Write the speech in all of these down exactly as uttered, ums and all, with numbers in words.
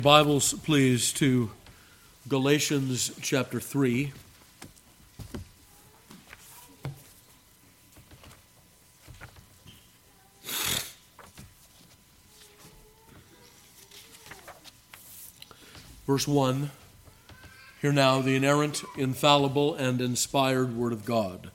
Bibles, please, to Galatians chapter three. Verse one, hear now the inerrant, infallible, and inspired word of God.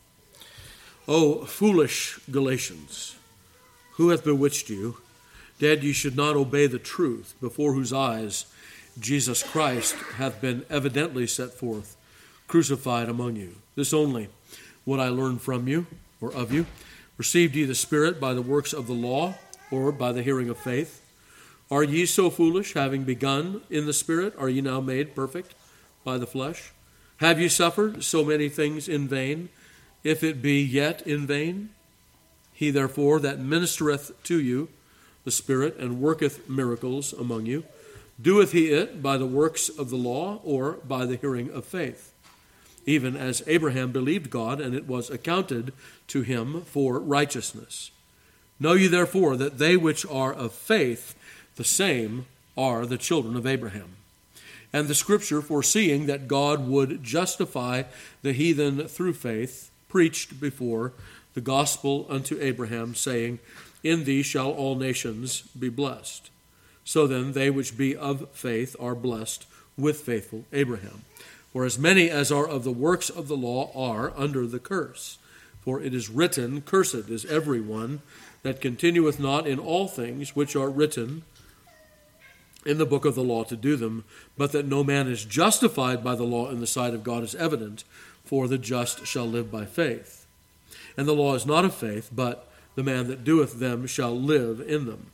O foolish Galatians, who hath bewitched you, that ye should not obey the truth, before whose eyes Jesus Christ hath been evidently set forth, crucified among you? This only would I learn from you, or of you. Received ye the Spirit by the works of the law, or by the hearing of faith? Are ye so foolish, having begun in the Spirit, are ye now made perfect by the flesh? Have ye suffered so many things in vain, if it be yet in vain? He therefore that ministereth to you the Spirit, and worketh miracles among you, doeth he it by the works of the law, or by the hearing of faith? Even as Abraham believed God, and it was accounted to him for righteousness. Know ye therefore that they which are of faith, the same are the children of Abraham. And the Scripture, foreseeing that God would justify the heathen through faith, preached before the gospel unto Abraham, saying, In thee shall all nations be blessed. So then they which be of faith are blessed with faithful Abraham. For as many as are of the works of the law are under the curse. For it is written, Cursed is every one that continueth not in all things which are written in the book of the law to do them, but that no man is justified by the law in the sight of God is evident, for the just shall live by faith. And the law is not of faith, but the man that doeth them shall live in them.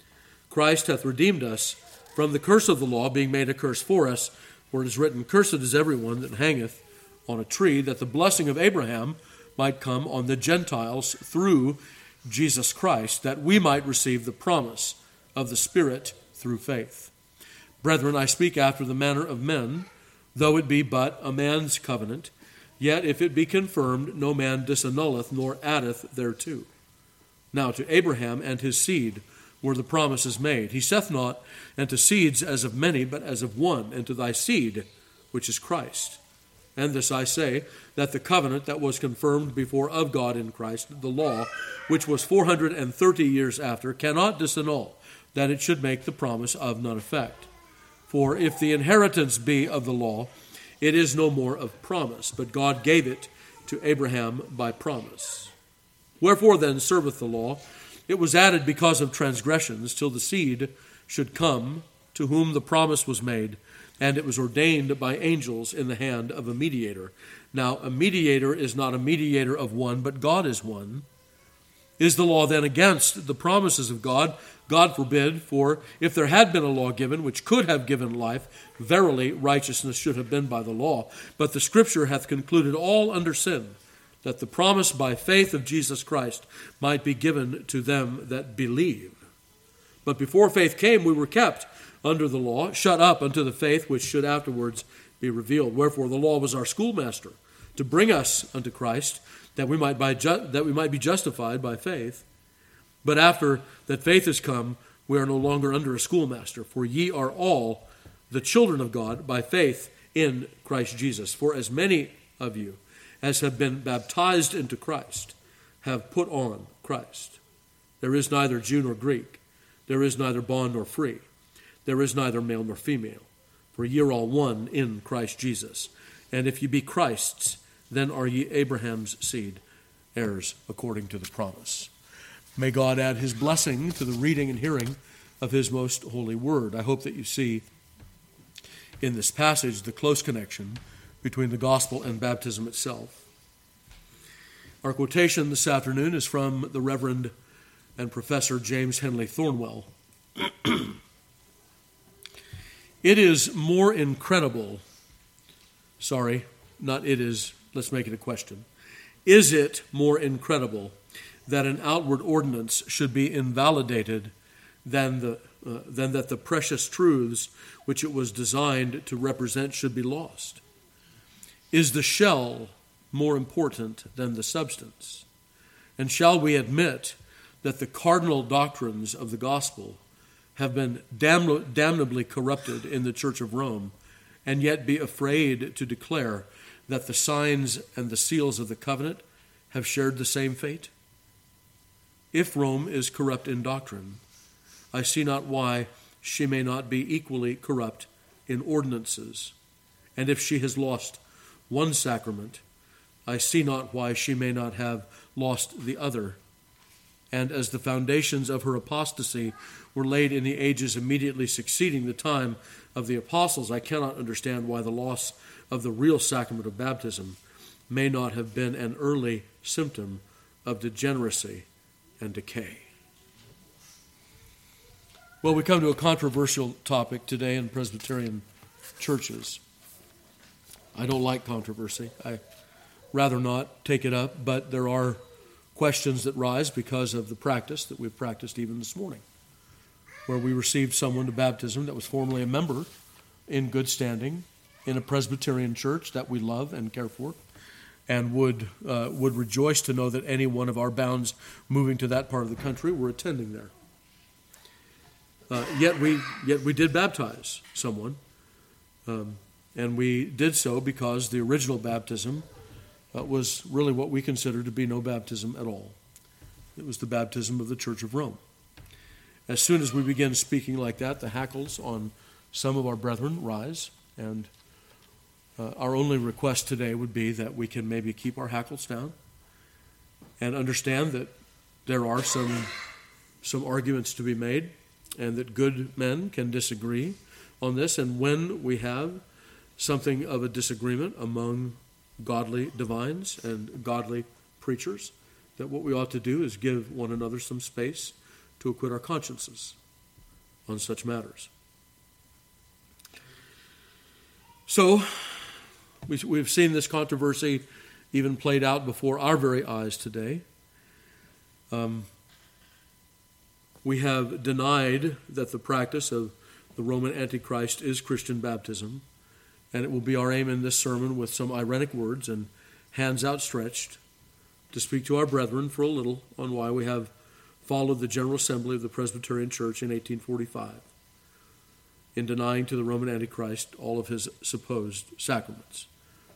Christ hath redeemed us from the curse of the law, being made a curse for us, for it is written, Cursed is every one that hangeth on a tree, that the blessing of Abraham might come on the Gentiles through Jesus Christ, that we might receive the promise of the Spirit through faith. Brethren, I speak after the manner of men, though it be but a man's covenant, yet if it be confirmed, no man disannulleth nor addeth thereto. Now to Abraham and his seed were the promises made. He saith not, and to seeds as of many, but as of one, and to thy seed, which is Christ. And this I say, that the covenant that was confirmed before of God in Christ, the law, which was four hundred and thirty years after, cannot disannul, that it should make the promise of none effect. For if the inheritance be of the law, it is no more of promise, but God gave it to Abraham by promise. Wherefore then serveth the law? It was added because of transgressions, till the seed should come, to whom the promise was made, and it was ordained by angels in the hand of a mediator. Now a mediator is not a mediator of one, but God is one. Is the law then against the promises of God? God forbid, for if there had been a law given which could have given life, verily righteousness should have been by the law. But the Scripture hath concluded all under sin, that the promise by faith of Jesus Christ might be given to them that believe. But before faith came, we were kept under the law, shut up unto the faith which should afterwards be revealed. Wherefore the law was our schoolmaster, to bring us unto Christ, that we might by ju- that we might be justified by faith. But after that faith is come, we are no longer under a schoolmaster, for ye are all the children of God by faith in Christ Jesus. For as many of you as have been baptized into Christ have put on Christ. There is neither Jew nor Greek, there is neither bond nor free, there is neither male nor female, for ye are all one in Christ Jesus. And if ye be Christ's, then are ye Abraham's seed, heirs according to the promise. May God add his blessing to the reading and hearing of his most holy word. I hope that you see in this passage the close connection between the gospel and baptism itself. Our quotation this afternoon is from the Reverend and Professor James Henley Thornwell. It is more incredible, sorry, not it is, let's make it a question. Is it more incredible that an outward ordinance should be invalidated than the uh, than that the precious truths which it was designed to represent should be lost? Is the shell more important than the substance? And shall we admit that the cardinal doctrines of the gospel have been damn- damnably corrupted in the Church of Rome, and yet be afraid to declare that the signs and the seals of the covenant have shared the same fate? If Rome is corrupt in doctrine, I see not why she may not be equally corrupt in ordinances. And if she has lost one sacrament, I see not why she may not have lost the other. And as the foundations of her apostasy were laid in the ages immediately succeeding the time of the apostles, I cannot understand why the loss of the real sacrament of baptism may not have been an early symptom of degeneracy and decay. Well, we come to a controversial topic today in Presbyterian churches. I don't like controversy. I rather not take it up, but there are questions that rise because of the practice that we've practiced even this morning, where we received someone to baptism that was formerly a member in good standing in a Presbyterian church that we love and care for, and would uh, would rejoice to know that any one of our bounds moving to that part of the country were attending there. Uh, yet we yet we did baptize someone, um, and we did so because the original baptism uh, was really what we consider to be no baptism at all. It was the baptism of the Church of Rome. As soon as we begin speaking like that, the hackles on some of our brethren rise, and uh, our only request today would be that we can maybe keep our hackles down and understand that there are some some arguments to be made, and that good men can disagree on this. And when we have something of a disagreement among godly divines and godly preachers, that what we ought to do is give one another some space to acquit our consciences on such matters. So, we, we've seen this controversy even played out before our very eyes today. Um, we have denied that the practice of the Roman Antichrist is Christian baptism, and it will be our aim in this sermon, with some ironic words and hands outstretched, to speak to our brethren for a little on why we have followed the General Assembly of the Presbyterian Church in eighteen forty-five in denying to the Roman Antichrist all of his supposed sacraments.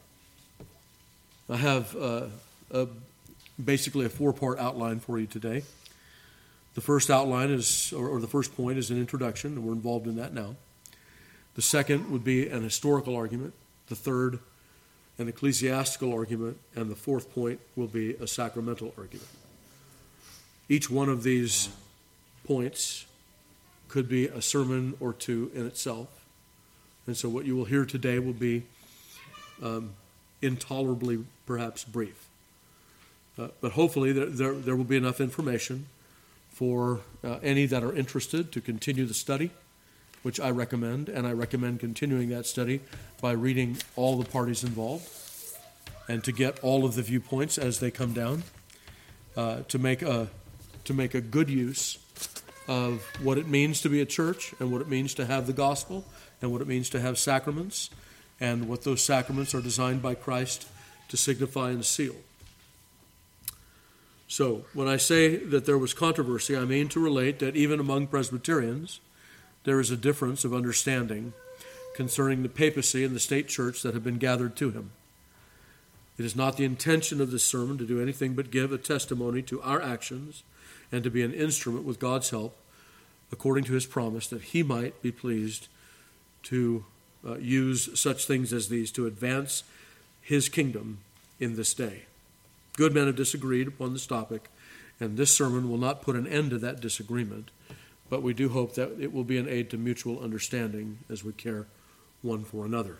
I have uh, a, basically a four-part outline for you today. The first outline is, or, or the first point is an introduction, and we're involved in that now. The second would be an historical argument. The third, an ecclesiastical argument. And the fourth point will be a sacramental argument. Each one of these points could be a sermon or two in itself. And so what you will hear today will be um, intolerably, perhaps, brief. Uh, but hopefully there, there, there will be enough information for uh, any that are interested to continue the study, which I recommend, and I recommend continuing that study by reading all the parties involved and to get all of the viewpoints as they come down, uh, to make a to make a good use of what it means to be a church and what it means to have the gospel and what it means to have sacraments and what those sacraments are designed by Christ to signify and seal. So, when I say that there was controversy, I mean to relate that even among Presbyterians, there is a difference of understanding concerning the papacy and the state church that have been gathered to him. It is not the intention of this sermon to do anything but give a testimony to our actions and to be an instrument with God's help, according to his promise, that he might be pleased to uh, use such things as these to advance his kingdom in this day. Good men have disagreed upon this topic, and this sermon will not put an end to that disagreement, but we do hope that it will be an aid to mutual understanding as we care one for another.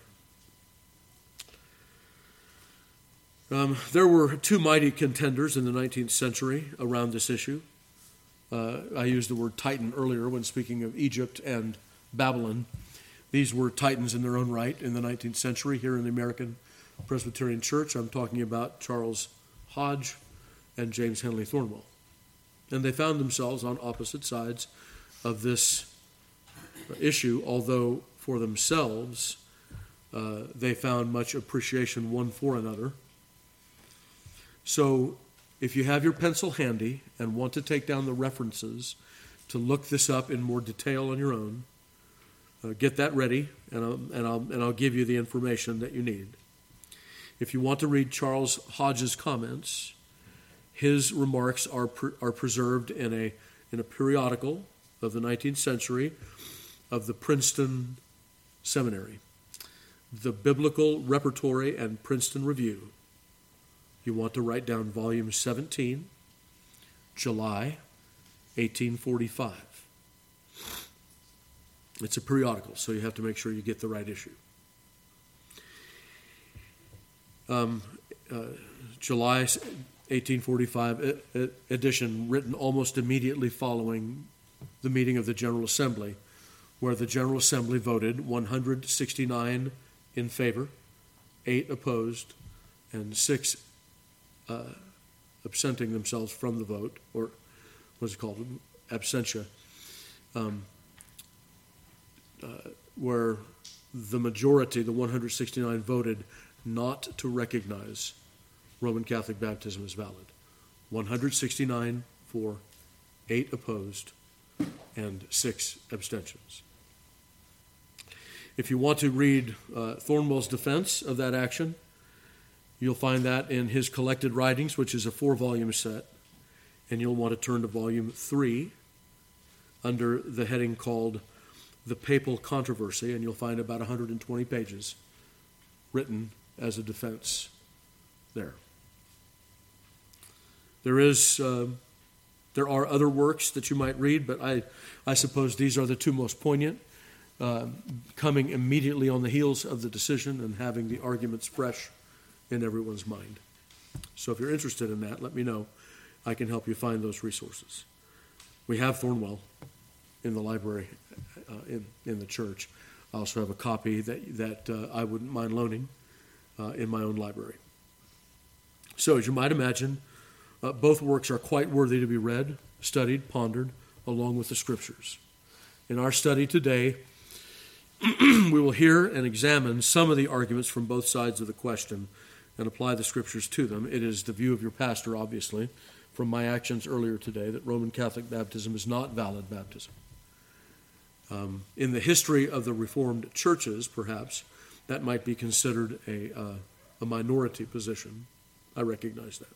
Um, there were two mighty contenders in the nineteenth century around this issue. Uh, I used the word Titan earlier when speaking of Egypt and Babylon. These were Titans in their own right in the nineteenth century here in the American Presbyterian Church. I'm talking about Charles Hodge and James Henley Thornwell. And they found themselves on opposite sides of this issue, although for themselves uh, they found much appreciation one for another. So if you have your pencil handy and want to take down the references to look this up in more detail on your own. Uh, get that ready, and I'll, and, I'll, and I'll give you the information that you need. If you want to read Charles Hodge's comments, his remarks are pre- are preserved in a in a periodical of the nineteenth century of the Princeton Seminary, the Biblical Repertory and Princeton Review. You want to write down volume seventeen, July eighteen forty-five. It's a periodical, so you have to make sure you get the right issue. Um, uh, July eighteen forty-five edition, written almost immediately following the meeting of the General Assembly, where the General Assembly voted one hundred sixty-nine in favor, eight opposed, and six uh, absenting themselves from the vote, or what's it called, absentia, um, uh, where the majority, the one hundred sixty-nine, voted not to recognize Roman Catholic baptism as valid. one hundred sixty-nine for, eight opposed, and six abstentions. If you want to read uh, Thornwell's defense of that action, you'll find that in his collected writings, which is a four-volume set, and you'll want to turn to volume three under the heading called The Papal Controversy, and you'll find about one hundred twenty pages written as a defense there. There is, uh, there are other works that you might read, but I, I suppose these are the two most poignant, uh, coming immediately on the heels of the decision and having the arguments fresh in everyone's mind. So if you're interested in that, let me know. I can help you find those resources. We have Thornwell in the library, uh, in, in the church. I also have a copy that, that uh, I wouldn't mind loaning uh, in my own library. So as you might imagine, uh, both works are quite worthy to be read, studied, pondered, along with the Scriptures. In our study today, we will hear and examine some of the arguments from both sides of the question and apply the Scriptures to them. It is the view of your pastor, obviously, from my actions earlier today, that Roman Catholic baptism is not valid baptism. Um, in the history of the Reformed churches, perhaps, that might be considered a, uh, a minority position. I recognize that.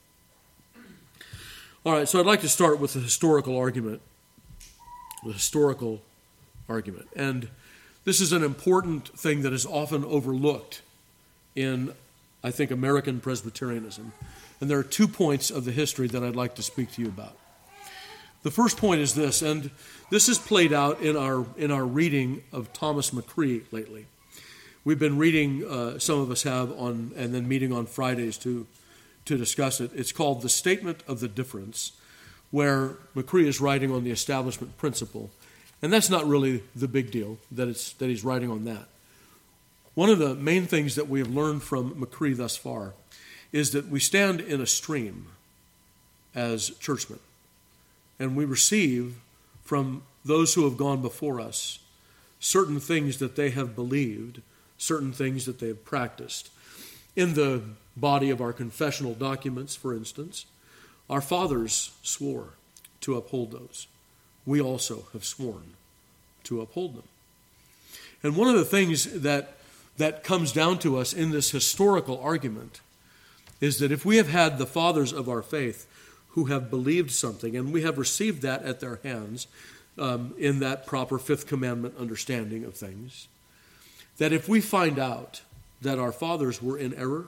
All right, so I'd like to start with the historical argument. The historical argument. And this is an important thing that is often overlooked in, I think, American Presbyterianism. And there are two points of the history that I'd like to speak to you about. The first point is this, and this is played out in our in our reading of Thomas McCree lately. We've been reading, uh, some of us have, on and then meeting on Fridays to, to discuss it. It's called The Statement of the Difference, where McCree is writing on the establishment principle. And that's not really the big deal, that it's that he's writing on that. One of the main things that we have learned from McCree thus far is that we stand in a stream as churchmen, and we receive from those who have gone before us certain things that they have believed, certain things that they have practiced. In the body of our confessional documents, for instance, our fathers swore to uphold those. We also have sworn to uphold them. And one of the things that that comes down to us in this historical argument is that if we have had the fathers of our faith who have believed something, and we have received that at their hands um, in that proper fifth commandment understanding of things, that if we find out that our fathers were in error,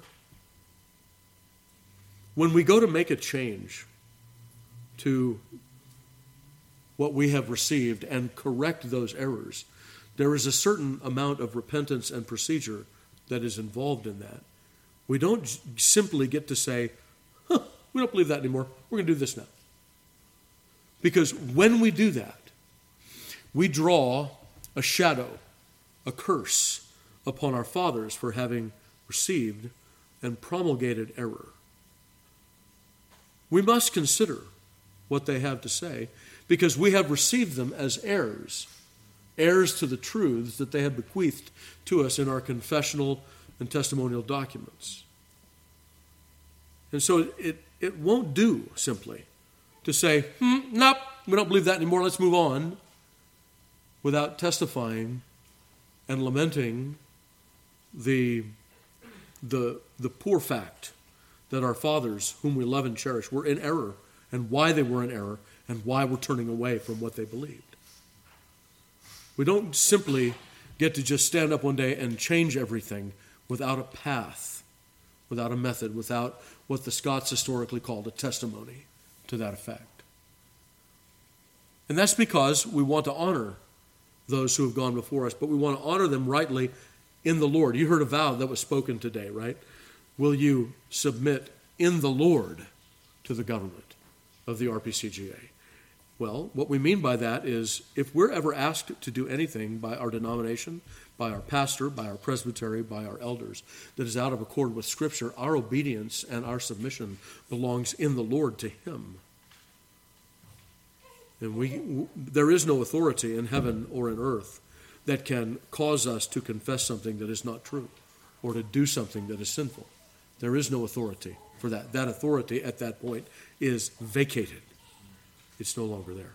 when we go to make a change to what we have received and correct those errors, there is a certain amount of repentance and procedure that is involved in that. We don't simply get to say, huh, we don't believe that anymore. We're going to do this now. Because when we do that, we draw a shadow, a curse upon our fathers for having received and promulgated error. We must consider what they have to say because we have received them as heirs, heirs to the truths that they have bequeathed to us in our confessional and testimonial documents. And so it, it won't do simply to say, hmm, nope, we don't believe that anymore, let's move on, without testifying and lamenting the, the, the poor fact that our fathers, whom we love and cherish, were in error, and why they were in error, and why we're turning away from what they believed. We don't simply get to just stand up one day and change everything without a path, without a method, without what the Scots historically called a testimony to that effect. And that's because we want to honor those who have gone before us, but we want to honor them rightly in the Lord. You heard a vow that was spoken today, right? Will you submit in the Lord to the government of the R P C G A? Well, what we mean by that is if we're ever asked to do anything by our denomination, by our pastor, by our presbytery, by our elders, that is out of accord with Scripture, our obedience and our submission belongs in the Lord to Him. And we, w- there is no authority in heaven or in earth that can cause us to confess something that is not true or to do something that is sinful. There is no authority for that. That authority at that point is vacated. It's no longer there.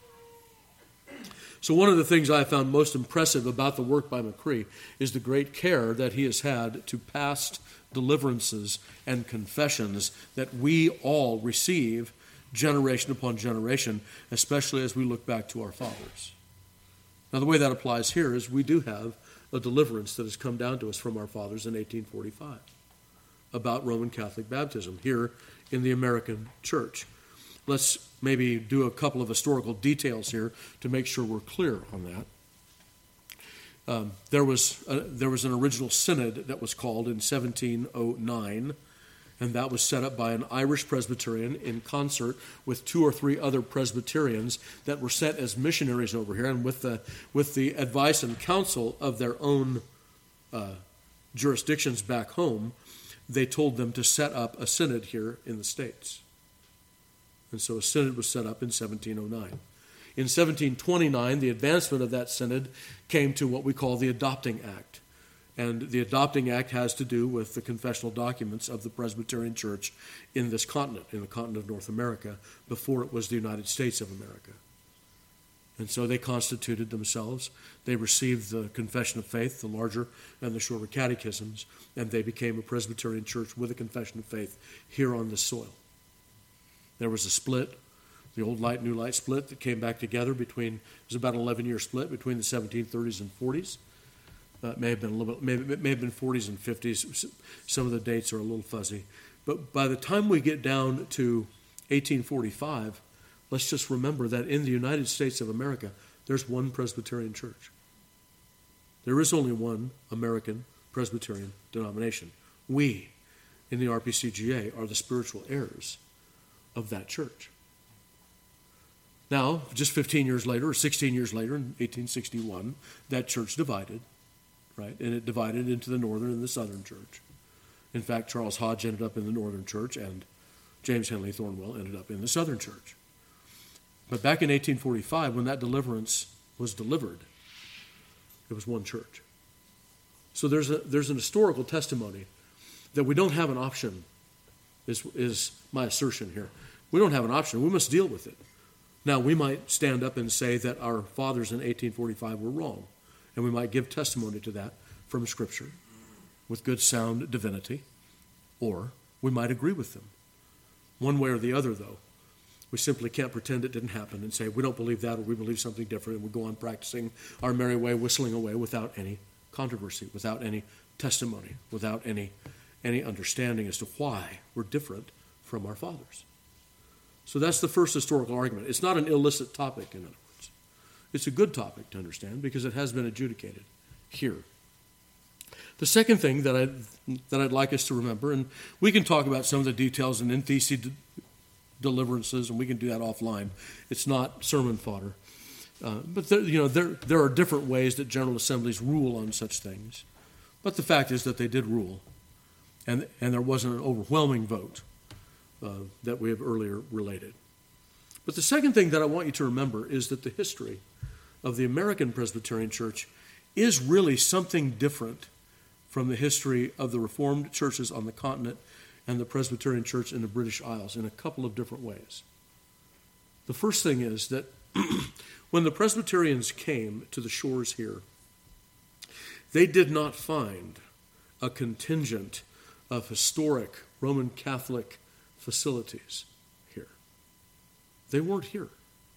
So one of the things I have found most impressive about the work by McCree is the great care that he has had to past deliverances and confessions that we all receive generation upon generation, especially as we look back to our fathers. Now, the way that applies here is we do have a deliverance that has come down to us from our fathers in eighteen forty-five about Roman Catholic baptism here in the American church. Let's maybe do a couple of historical details here to make sure we're clear on that. Um, there was a, there was an original synod that was called in seventeen oh nine, and that was set up by an Irish Presbyterian in concert with two or three other Presbyterians that were sent as missionaries over here, and with the with the advice and counsel of their own uh, jurisdictions back home, they told them to set up a synod here in the States. And so a synod was set up in seventeen oh nine. In seventeen twenty-nine, the advancement of that synod came to what we call the Adopting Act. And the Adopting Act has to do with the confessional documents of the Presbyterian Church in this continent, in the continent of North America, before it was the United States of America. And so they constituted themselves. They received the Confession of Faith, the larger and the shorter catechisms, and they became a Presbyterian church with a Confession of Faith here on this soil. There was a split, the old light, new light split that came back together between, it was about an eleven-year split between the seventeen thirties and forties. Uh, it may have been a little bit, maybe it may have been forties and fifties. Some of the dates are a little fuzzy. But by the time we get down to eighteen forty-five, let's just remember that in the United States of America, there's one Presbyterian church. There is only one American Presbyterian denomination. We, in the R P C G A, are the spiritual heirs of that church. Now, just fifteen years later, or sixteen years later, in eighteen sixty-one, that church divided, right? And it divided into the northern and the southern church. In fact, Charles Hodge ended up in the northern church, and James Henley Thornwell ended up in the southern church. But back in eighteen forty-five, when that deliverance was delivered, it was one church. So there's a there's an historical testimony that we don't have an option, is, is my assertion here. We don't have an option. We must deal with it. Now, we might stand up and say that our fathers in eighteen forty-five were wrong, and we might give testimony to that from Scripture with good, sound divinity, or we might agree with them. One way or the other, though, we simply can't pretend it didn't happen and say we don't believe that or we believe something different, and we go on practicing our merry way, whistling away without any controversy, without any testimony, without any, any understanding as to why we're different from our fathers. So that's the first historical argument. It's not an illicit topic, in other words. It's a good topic to understand because it has been adjudicated here. The second thing that I'd, that I'd like us to remember, and we can talk about some of the details in in-thesis de- deliverances, and we can do that offline. It's not sermon fodder. Uh, but there, you know, there, there are different ways that General Assemblies rule on such things. But the fact is that they did rule, and, and there wasn't an overwhelming vote uh, that we have earlier related. But the second thing that I want you to remember is that the history of the American Presbyterian Church is really something different from the history of the Reformed churches on the continent and the Presbyterian Church in the British Isles in a couple of different ways. The first thing is that when the Presbyterians came to the shores here, they did not find a contingent of historic Roman Catholic facilities here. They weren't here.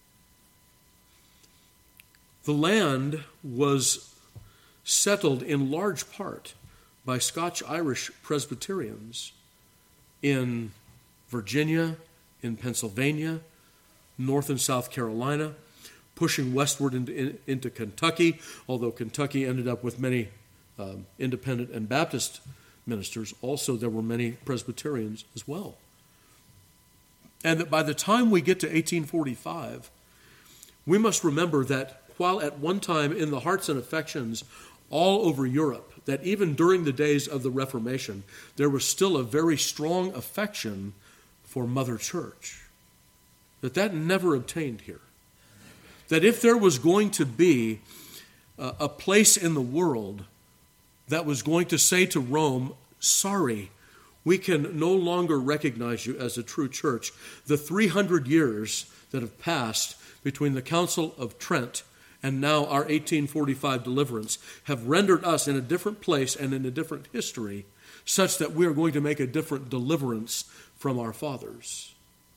The land was settled in large part by Scotch-Irish Presbyterians in Virginia, in Pennsylvania, North and South Carolina, pushing westward into, in, into Kentucky, although Kentucky ended up with many um, independent and Baptist ministers. Also, there were many Presbyterians as well. And that by the time we get to eighteen forty-five, we must remember that while at one time in the hearts and affections all over Europe, that even during the days of the Reformation, there was still a very strong affection for Mother Church. That that never obtained here. That if there was going to be a, a place in the world that was going to say to Rome, sorry, we can no longer recognize you as a true church, the three hundred years that have passed between the Council of Trent and now our eighteen forty-five deliverance have rendered us in a different place and in a different history, such that we are going to make a different deliverance from our fathers.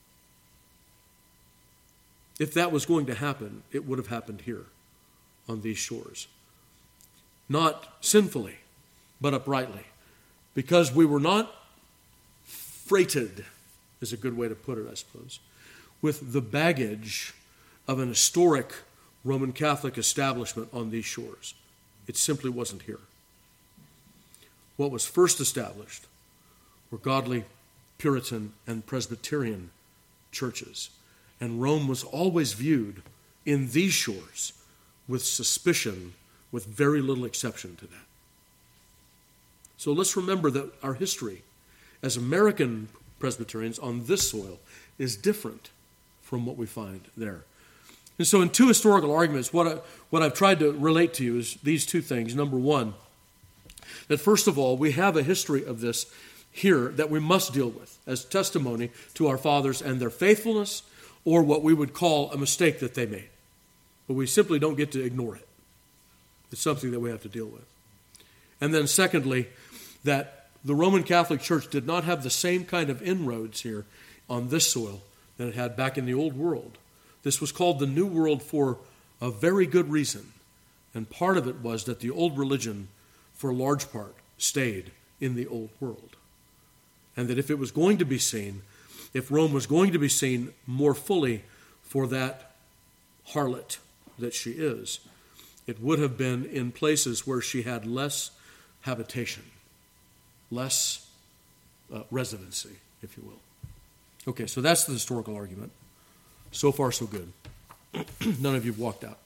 If that was going to happen, it would have happened here on these shores. Not sinfully, but uprightly. Because we were not freighted, is a good way to put it, I suppose, with the baggage of an historic Roman Catholic establishment on these shores. It simply wasn't here. What was first established were godly Puritan and Presbyterian churches. And Rome was always viewed in these shores with suspicion, with very little exception to that. So let's remember that our history as American Presbyterians on this soil is different from what we find there. And so in two historical arguments, what, I, what I've tried to relate to you is these two things. Number one, that first of all, we have a history of this here that we must deal with as testimony to our fathers and their faithfulness, or what we would call a mistake that they made. But we simply don't get to ignore it. It's something that we have to deal with. And then secondly, that the Roman Catholic Church did not have the same kind of inroads here on this soil that it had back in the Old World. This was called the New World for a very good reason. And part of it was that the old religion, for a large part, stayed in the Old World. And that if it was going to be seen, if Rome was going to be seen more fully for that harlot that she is, it would have been in places where she had less habitation, less uh, residency, if you will. Okay, so that's the historical argument. So far, so good. None of you have walked out.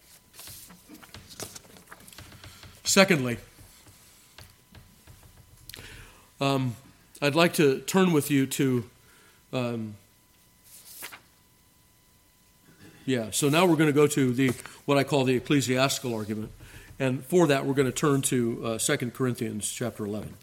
Secondly, um, I'd like to turn with you to Um, yeah, so now we're going to go to the what I call the ecclesiastical argument. And for that, we're going to turn to uh, Second Corinthians chapter eleven.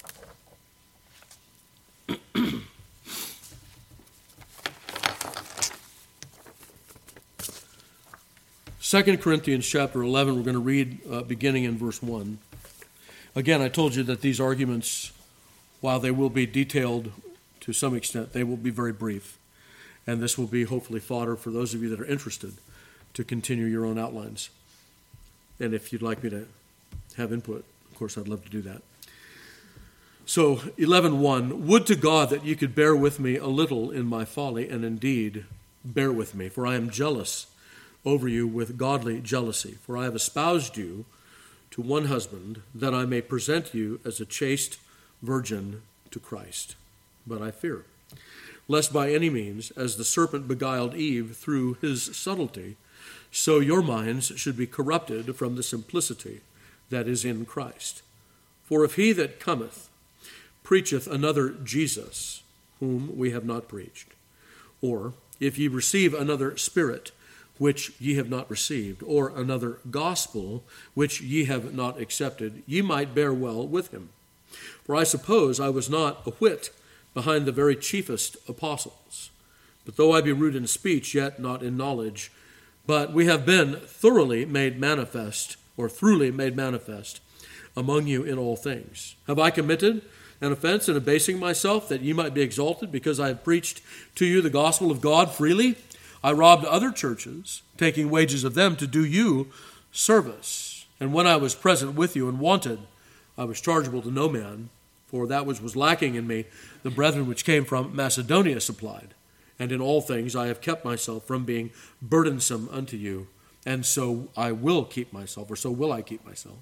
Second Corinthians chapter eleven, we're going to read uh, beginning in verse one. Again, I told you that these arguments, while they will be detailed to some extent, they will be very brief. And this will be hopefully fodder for those of you that are interested to continue your own outlines. And if you'd like me to have input, of course, I'd love to do that. So, eleven one, would to God that you could bear with me a little in my folly, and indeed bear with me, for I am jealous over you with godly jealousy. For I have espoused you to one husband, that I may present you as a chaste virgin to Christ. But I fear, lest by any means, as the serpent beguiled Eve through his subtlety, so your minds should be corrupted from the simplicity that is in Christ. For if he that cometh preacheth another Jesus, whom we have not preached, or if ye receive another spirit, which ye have not received, or another gospel, which ye have not accepted, ye might bear well with him. For I suppose I was not a whit behind the very chiefest apostles. But though I be rude in speech, yet not in knowledge. But we have been thoroughly made manifest, or throughly made manifest, among you in all things. Have I committed an offense in abasing myself, that ye might be exalted, because I have preached to you the gospel of God freely? I robbed other churches, taking wages of them to do you service. And when I was present with you and wanted, I was chargeable to no man, for that which was lacking in me, the brethren which came from Macedonia supplied. And in all things I have kept myself from being burdensome unto you, and so I will keep myself, or so will I keep myself.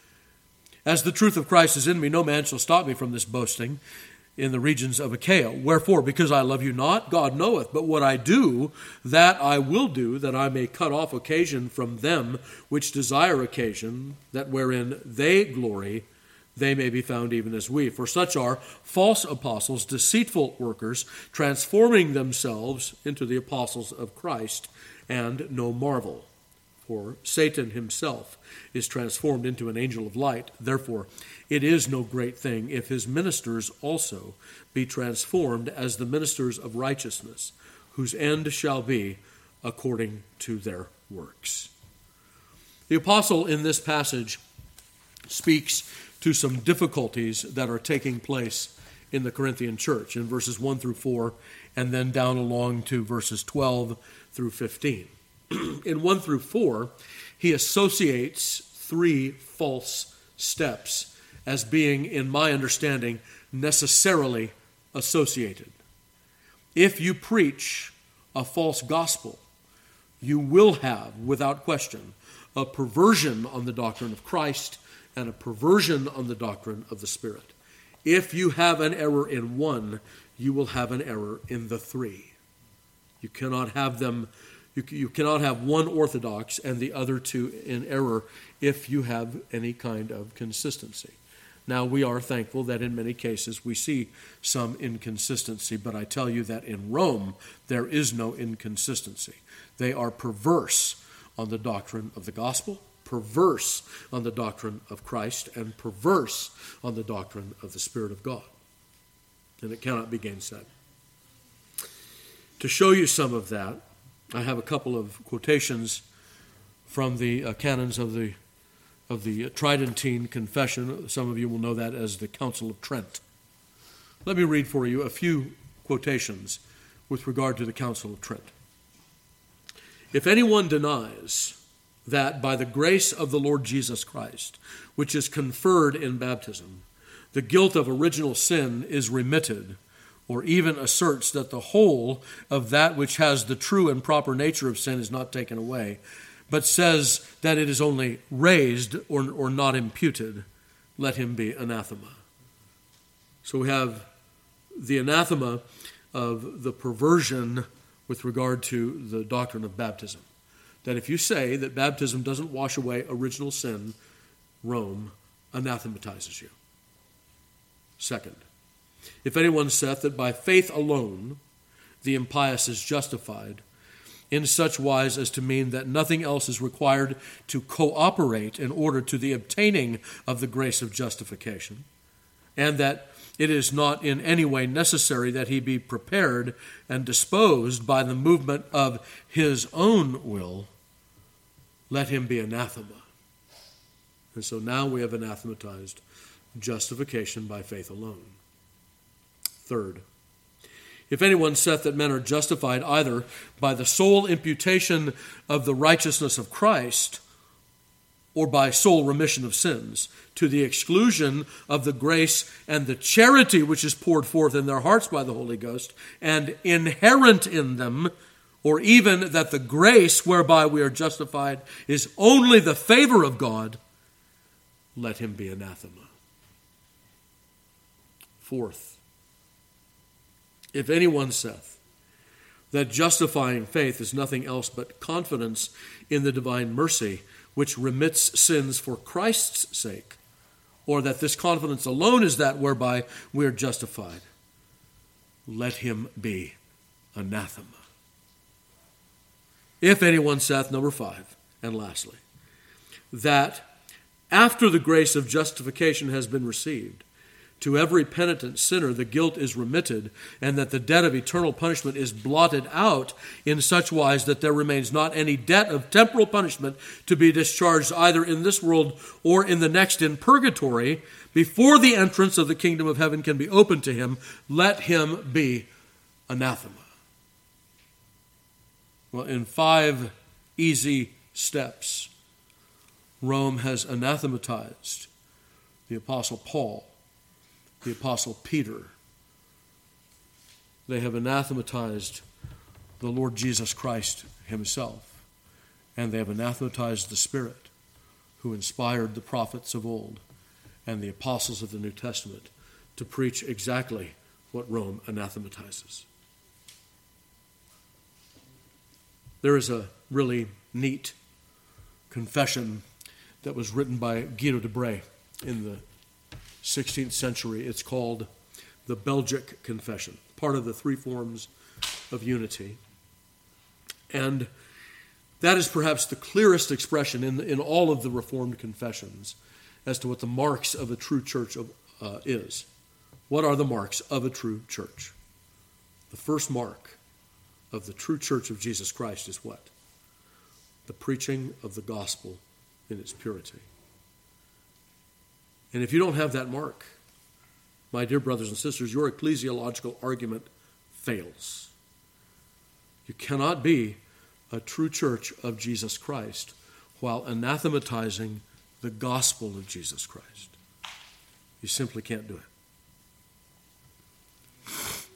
As the truth of Christ is in me, no man shall stop me from this boasting in the regions of Achaia. Wherefore, because I love you not, God knoweth, but what I do, that I will do, that I may cut off occasion from them which desire occasion, that wherein they glory, they may be found even as we. For such are false apostles, deceitful workers, transforming themselves into the apostles of Christ, and no marvel. For Satan himself is transformed into an angel of light. Therefore, it is no great thing if his ministers also be transformed as the ministers of righteousness, whose end shall be according to their works. The apostle in this passage speaks to some difficulties that are taking place in the Corinthian church in verses one through four, and then down along to verses twelve through fifteen. In one through four, he associates three false steps as being, in my understanding, necessarily associated. If you preach a false gospel, you will have, without question, a perversion on the doctrine of Christ and a perversion on the doctrine of the Spirit. If you have an error in one, you will have an error in the three. You cannot have them You, you cannot have one orthodox and the other two in error if you have any kind of consistency. Now, we are thankful that in many cases we see some inconsistency, but I tell you that in Rome there is no inconsistency. They are perverse on the doctrine of the gospel, perverse on the doctrine of Christ, and perverse on the doctrine of the Spirit of God. And it cannot be gainsaid. To show you some of that, I have a couple of quotations from the uh, canons of the of the Tridentine Confession. Some of you will know that as the Council of Trent. Let me read for you a few quotations with regard to the Council of Trent. If anyone denies that by the grace of the Lord Jesus Christ, which is conferred in baptism, the guilt of original sin is remitted, or even asserts that the whole of that which has the true and proper nature of sin is not taken away, but says that it is only raised or, or not imputed, let him be anathema. So we have the anathema of the perversion with regard to the doctrine of baptism. That if you say that baptism doesn't wash away original sin, Rome anathematizes you. Second, if anyone saith that by faith alone the impious is justified, in such wise as to mean that nothing else is required to cooperate in order to the obtaining of the grace of justification, and that it is not in any way necessary that he be prepared and disposed by the movement of his own will, let him be anathema. And so now we have anathematized justification by faith alone. Third, if anyone saith that men are justified either by the sole imputation of the righteousness of Christ or by sole remission of sins, to the exclusion of the grace and the charity which is poured forth in their hearts by the Holy Ghost, and inherent in them, or even that the grace whereby we are justified is only the favor of God, let him be anathema. Fourth, if anyone saith that justifying faith is nothing else but confidence in the divine mercy, which remits sins for Christ's sake, or that this confidence alone is that whereby we are justified, let him be anathema. If anyone saith, number five, and lastly, that after the grace of justification has been received, to every penitent sinner the guilt is remitted, and that the debt of eternal punishment is blotted out in such wise that there remains not any debt of temporal punishment to be discharged either in this world or in the next in purgatory, before the entrance of the kingdom of heaven can be opened to him, let him be anathema. Well, in five easy steps, Rome has anathematized the Apostle Paul, the Apostle Peter. They have anathematized the Lord Jesus Christ himself, and they have anathematized the Spirit who inspired the prophets of old and the apostles of the New Testament to preach exactly what Rome anathematizes. There is a really neat confession that was written by Guido de Brès in the sixteenth century. It's called the Belgic Confession, part of the three forms of unity. And that is perhaps the clearest expression in, in all of the Reformed confessions as to what the marks of a true church of, uh, is. What are the marks of a true church? The first mark of the true church of Jesus Christ is what? The preaching of the gospel in its purity. And if you don't have that mark, my dear brothers and sisters, your ecclesiological argument fails. You cannot be a true church of Jesus Christ while anathematizing the gospel of Jesus Christ. You simply can't do it.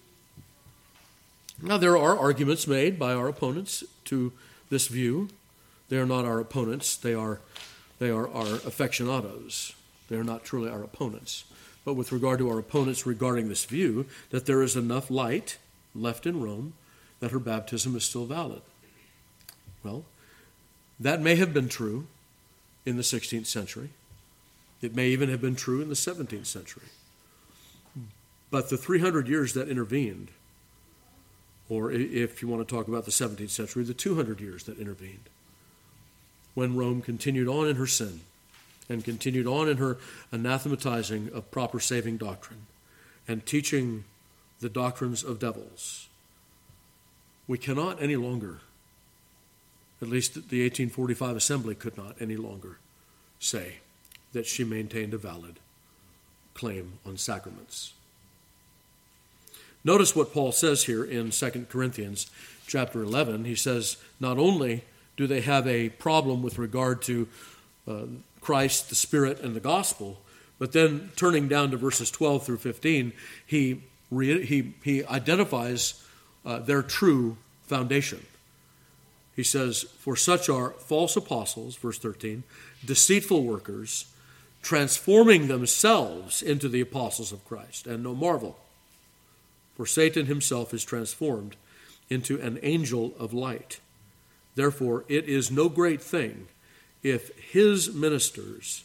Now, there are arguments made by our opponents to this view. They are not our opponents. They are, they are our aficionados. They are not truly our opponents. But with regard to our opponents regarding this view, that there is enough light left in Rome that her baptism is still valid. Well, that may have been true in the sixteenth century. It may even have been true in the seventeenth century. But the three hundred years that intervened, or if you want to talk about the seventeenth century, the two hundred years that intervened, when Rome continued on in her sin and continued on in her anathematizing of proper saving doctrine and teaching the doctrines of devils, we cannot any longer, at least the eighteen forty-five Assembly could not any longer, say that she maintained a valid claim on sacraments. Notice what Paul says here in Second Corinthians chapter eleven. He says, not only do they have a problem with regard to uh, Christ, the Spirit, and the gospel, but then turning down to verses twelve through fifteen, he, re- he, he identifies uh, their true foundation. He says, for such are false apostles, verse thirteen, deceitful workers, transforming themselves into the apostles of Christ. And no marvel, for Satan himself is transformed into an angel of light. Therefore, it is no great thing if his ministers,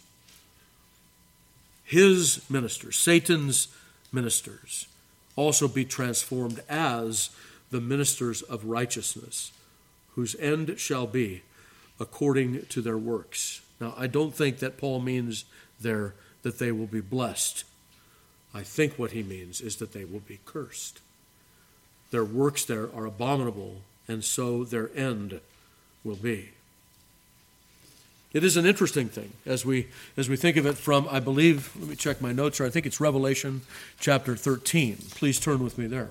his ministers, Satan's ministers, also be transformed as the ministers of righteousness, whose end shall be according to their works. Now, I don't think that Paul means there that they will be blessed. I think what he means is that they will be cursed. Their works there are abominable, and so their end will be. It is an interesting thing as we as we think of it from, I believe, let me check my notes here, I think it's Revelation chapter thirteen. Please turn with me there.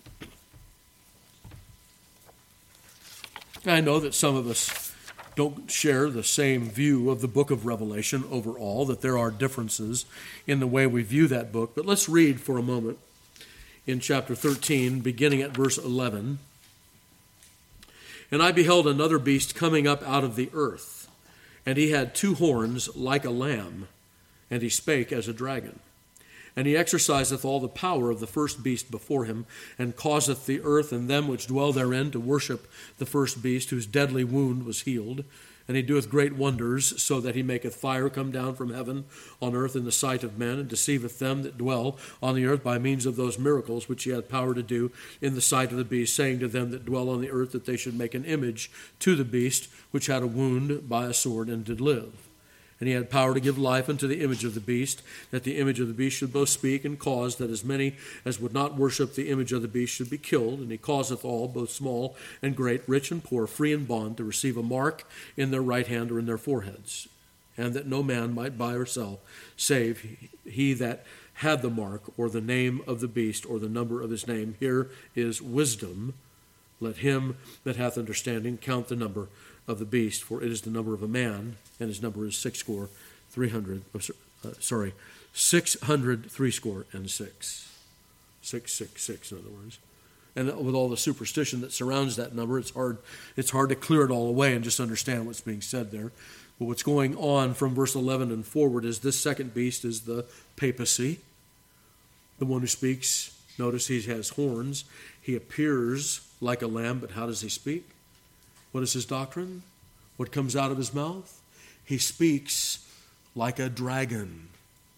I know that some of us don't share the same view of the book of Revelation overall, that there are differences in the way we view that book. But let's read for a moment in chapter thirteen, beginning at verse eleven. And I beheld another beast coming up out of the earth, and he had two horns like a lamb, and he spake as a dragon. And he exerciseth all the power of the first beast before him, and causeth the earth and them which dwell therein to worship the first beast, whose deadly wound was healed. And he doeth great wonders, so that he maketh fire come down from heaven on earth in the sight of men, and deceiveth them that dwell on the earth by means of those miracles which he hath power to do in the sight of the beast, saying to them that dwell on the earth that they should make an image to the beast, which had a wound by a sword and did live. And he had power to give life unto the image of the beast, that the image of the beast should both speak and cause that as many as would not worship the image of the beast should be killed. And he causeth all, both small and great, rich and poor, free and bond, to receive a mark in their right hand or in their foreheads, and that no man might buy or sell, save he that had the mark, or the name of the beast, or the number of his name. Here is wisdom. Let him that hath understanding count the number of the beast, for it is the number of a man, and his number is six score, three hundred, uh, sorry, six hundred, three score, and six. Six, six, six, in other words. And with all the superstition that surrounds that number, it's hard, it's hard to clear it all away and just understand what's being said there. But what's going on from verse eleven and forward is this second beast is the papacy, the one who speaks. Notice he has horns. He appears like a lamb, but how does he speak? What is his doctrine? What comes out of his mouth? He speaks like a dragon.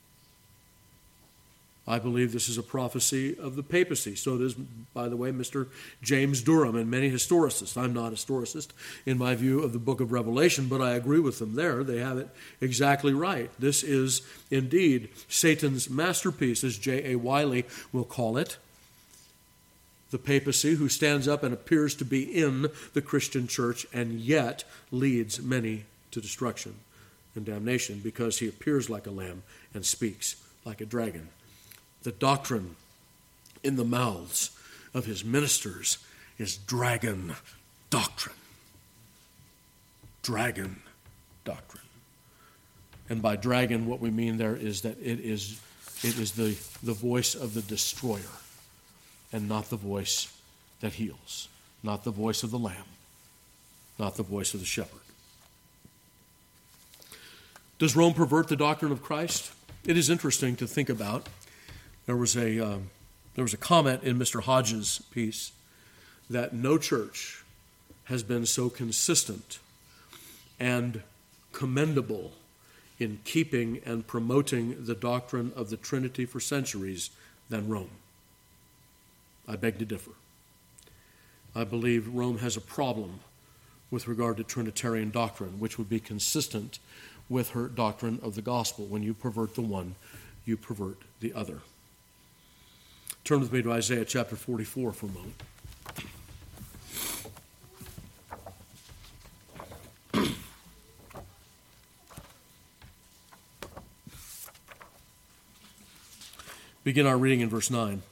I believe this is a prophecy of the papacy. So it is, by the way, Mister James Durham and many historicists. I'm not a historicist in my view of the book of Revelation, but I agree with them there. They have it exactly right. This is indeed Satan's masterpiece, as J A Wiley will call it. The papacy, who stands up and appears to be in the Christian church and yet leads many to destruction and damnation because he appears like a lamb and speaks like a dragon. The doctrine in the mouths of his ministers is dragon doctrine. Dragon doctrine. And by dragon, what we mean there is that it is it is the, the voice of the destroyer, and not the voice that heals, not the voice of the lamb, not the voice of the shepherd. Does Rome pervert the doctrine of Christ? It is interesting to think about. There was a um, there was a comment in Mister Hodges' piece that no church has been so consistent and commendable in keeping and promoting the doctrine of the Trinity for centuries than Rome. I beg to differ. I believe Rome has a problem with regard to Trinitarian doctrine, which would be consistent with her doctrine of the gospel. When you pervert the one, you pervert the other. Turn with me to Isaiah chapter forty-four for a moment. Begin our reading in verse nine.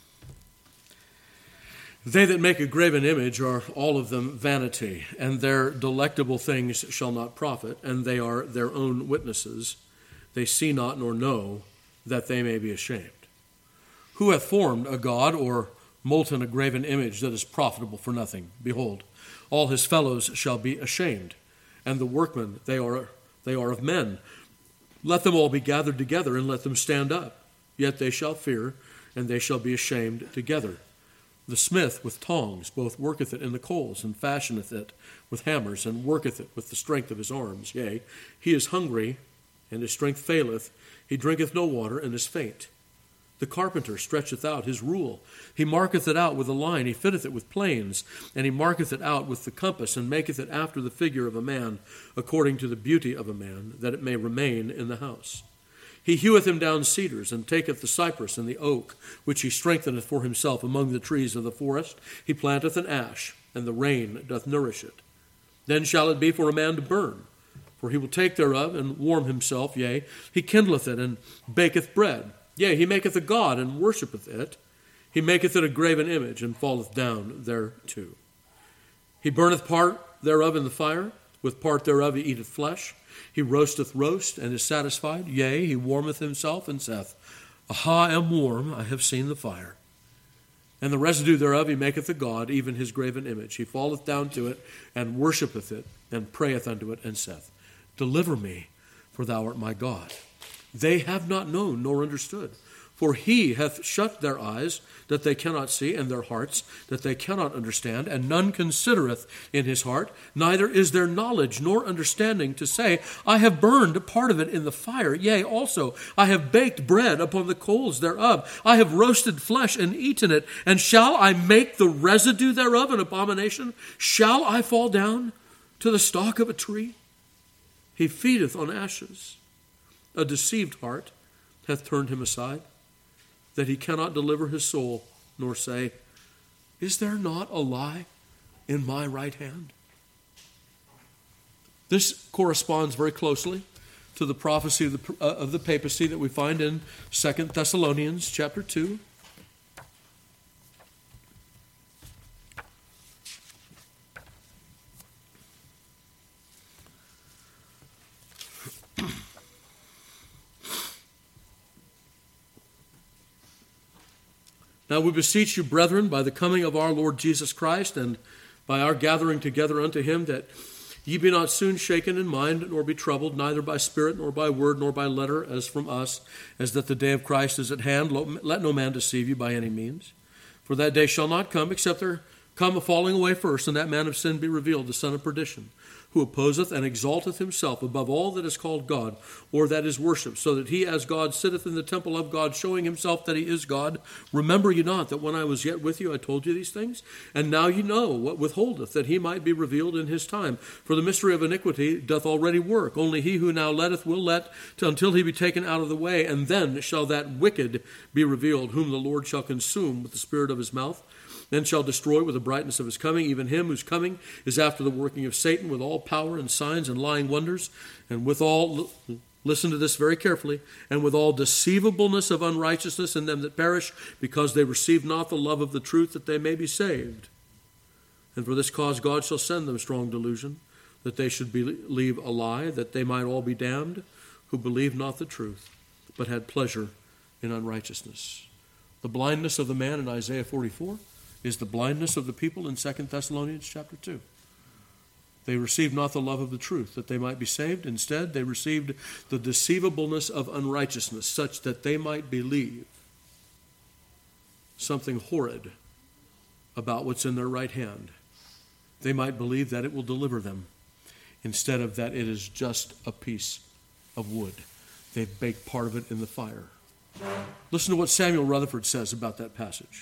They that make a graven image are all of them vanity, and their delectable things shall not profit, and they are their own witnesses. They see not nor know, that they may be ashamed. Who hath formed a god, or molten a graven image that is profitable for nothing? Behold, all his fellows shall be ashamed, and the workmen, they are, they are of men. Let them all be gathered together, and let them stand up. Yet they shall fear, and they shall be ashamed together. The smith with tongs both worketh it in the coals, and fashioneth it with hammers, and worketh it with the strength of his arms. Yea, he is hungry, and his strength faileth. He drinketh no water, and is faint. The carpenter stretcheth out his rule. He marketh it out with a line. He fitteth it with planes, and he marketh it out with the compass, and maketh it after the figure of a man, according to the beauty of a man, that it may remain in the house. He heweth him down cedars, and taketh the cypress and the oak, which he strengtheneth for himself among the trees of the forest. He planteth an ash, and the rain doth nourish it. Then shall it be for a man to burn, for he will take thereof, and warm himself. Yea, he kindleth it, and baketh bread. Yea, he maketh a god, and worshippeth it. He maketh it a graven image, and falleth down thereto. He burneth part thereof in the fire. With part thereof he eateth flesh. He roasteth roast, and is satisfied. Yea, he warmeth himself, and saith, Aha, I am warm, I have seen the fire. And the residue thereof he maketh a god, even his graven image. He falleth down to it, and worshippeth it, and prayeth unto it, and saith, Deliver me, for thou art my God. They have not known nor understood. For he hath shut their eyes, that they cannot see, and their hearts, that they cannot understand, and none considereth in his heart, neither is there knowledge nor understanding to say, I have burned a part of it in the fire, yea, also I have baked bread upon the coals thereof, I have roasted flesh and eaten it, and shall I make the residue thereof an abomination? Shall I fall down to the stalk of a tree? He feedeth on ashes. A deceived heart hath turned him aside, that he cannot deliver his soul, nor say, Is there not a lie in my right hand? This corresponds very closely to the prophecy of the, uh, of the papacy that we find in Second Thessalonians chapter two. Now we beseech you, brethren, by the coming of our Lord Jesus Christ, and by our gathering together unto him, that ye be not soon shaken in mind, nor be troubled, neither by spirit, nor by word, nor by letter, as from us, as that the day of Christ is at hand. Let no man deceive you by any means. For that day shall not come, except there come a falling away first, and that man of sin be revealed, the son of perdition, who opposeth and exalteth himself above all that is called God, or that is worshipped, so that he as God sitteth in the temple of God, showing himself that he is God. Remember ye not that when I was yet with you I told you these things? And now ye know what withholdeth, that he might be revealed in his time. For the mystery of iniquity doth already work. Only he who now letteth will let until he be taken out of the way, and then shall that wicked be revealed, whom the Lord shall consume with the spirit of his mouth, then shall destroy with the brightness of his coming, even him whose coming is after the working of Satan, with all power and signs and lying wonders, and with all, listen to this very carefully, and with all deceivableness of unrighteousness in them that perish, because they receive not the love of the truth, that they may be saved. And for this cause God shall send them strong delusion, that they should believe a lie, that they might all be damned, who believed not the truth, but had pleasure in unrighteousness. The blindness of the man in Isaiah forty-four is the blindness of the people in Second Thessalonians chapter two. They received not the love of the truth, that they might be saved. Instead, they received the deceivableness of unrighteousness, such that they might believe something horrid about what's in their right hand. They might believe that it will deliver them, instead of that it is just a piece of wood. They've baked part of it in the fire. Listen to what Samuel Rutherford says about that passage.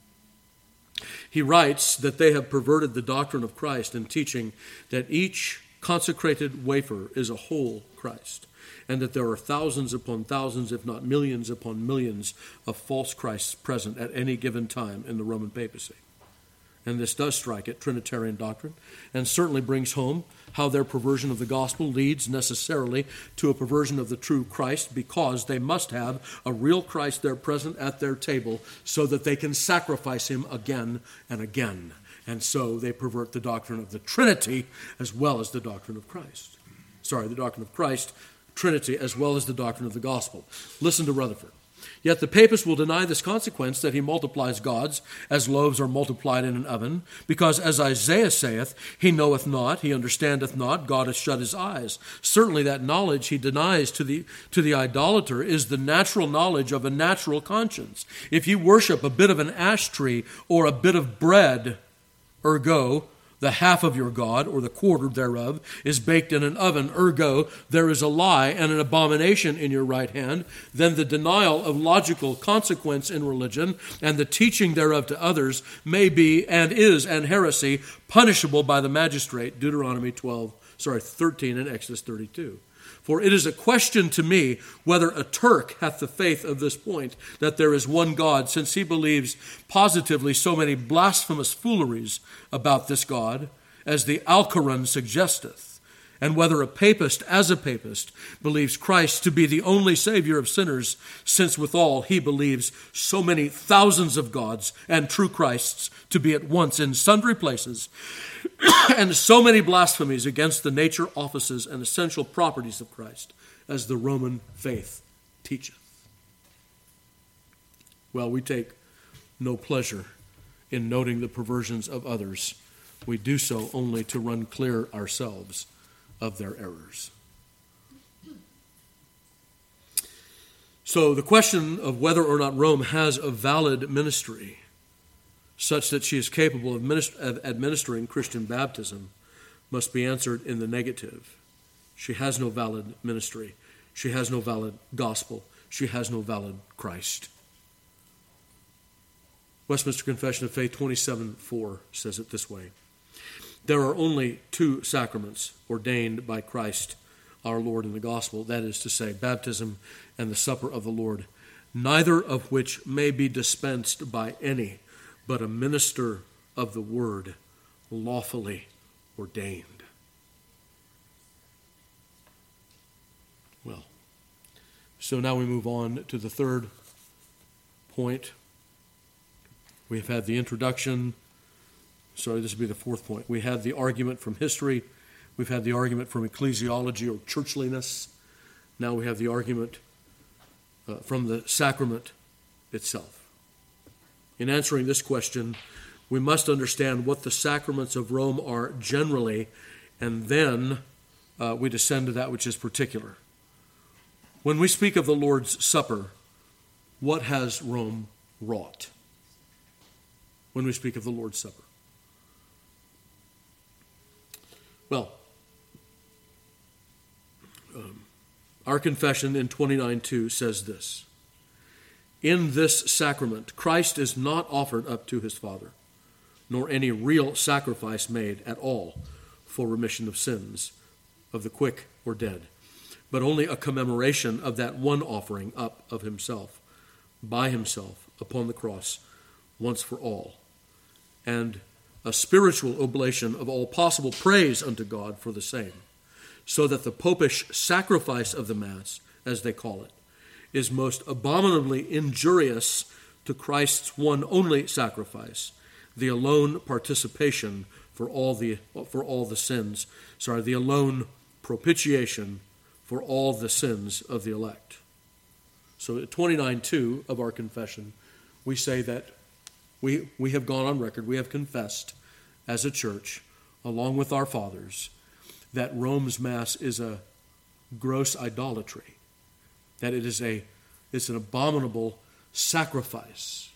He writes that they have perverted the doctrine of Christ in teaching that each consecrated wafer is a whole Christ, and that there are thousands upon thousands, if not millions upon millions, of false Christs present at any given time in the Roman papacy. And this does strike at Trinitarian doctrine, and certainly brings home how their perversion of the gospel leads necessarily to a perversion of the true Christ, because they must have a real Christ there present at their table so that they can sacrifice him again and again. And so they pervert the doctrine of the Trinity as well as the doctrine of Christ. Sorry, the doctrine of Christ, Trinity, as well as the doctrine of the gospel. Listen to Rutherford. Yet the papist will deny this consequence, that he multiplies gods as loaves are multiplied in an oven, because as Isaiah saith, he knoweth not, he understandeth not, God hath shut his eyes. Certainly that knowledge he denies to the, to the idolater is the natural knowledge of a natural conscience. If you worship a bit of an ash tree or a bit of bread, ergo, the half of your God, or the quarter thereof, is baked in an oven, ergo, there is a lie and an abomination in your right hand, then the denial of logical consequence in religion and the teaching thereof to others may be and is an heresy punishable by the magistrate, Deuteronomy twelve, sorry, thirteen and Exodus thirty-two. For it is a question to me whether a Turk hath the faith of this point, that there is one God, since he believes positively so many blasphemous fooleries about this God, as the Alcoran suggesteth, and whether a papist, as a papist, believes Christ to be the only Savior of sinners, since withal he believes so many thousands of gods and true Christs to be at once in sundry places, and so many blasphemies against the nature, offices, and essential properties of Christ, as the Roman faith teacheth. Well, we take no pleasure in noting the perversions of others. We do so only to run clear ourselves of their errors. So the question of whether or not Rome has a valid ministry such that she is capable of, minister- of administering Christian baptism must be answered in the negative. She has no valid ministry. She has no valid gospel. She has no valid Christ. Westminster Confession of Faith twenty-seven four says it this way. There are only two sacraments ordained by Christ our Lord in the gospel, that is to say, baptism and the supper of the Lord, neither of which may be dispensed by any but a minister of the word, lawfully ordained. Well, so now we move on to the third point. We have had the introduction. Sorry, this would be the fourth point. We had the argument from history. We've had the argument from ecclesiology or churchliness. Now we have the argument uh, from the sacrament itself. In answering this question, we must understand what the sacraments of Rome are generally, and then uh, we descend to that which is particular. When we speak of the Lord's Supper, what has Rome wrought? When we speak of the Lord's Supper. Well, um, our confession in twenty-nine two says this: in this sacrament, Christ is not offered up to his Father, nor any real sacrifice made at all for remission of sins, of the quick or dead, but only a commemoration of that one offering up of himself, by himself, upon the cross, once for all, and a spiritual oblation of all possible praise unto God for the same, so that the popish sacrifice of the Mass, as they call it, is most abominably injurious to Christ's one only sacrifice, the alone participation for all the for all the sins, sorry, the alone propitiation for all the sins of the elect. So at twenty-nine two of our confession, we say that we we have gone on record, we have confessed as a church, along with our fathers, that Rome's Mass is a gross idolatry, that it is a it's an abominable sacrifice.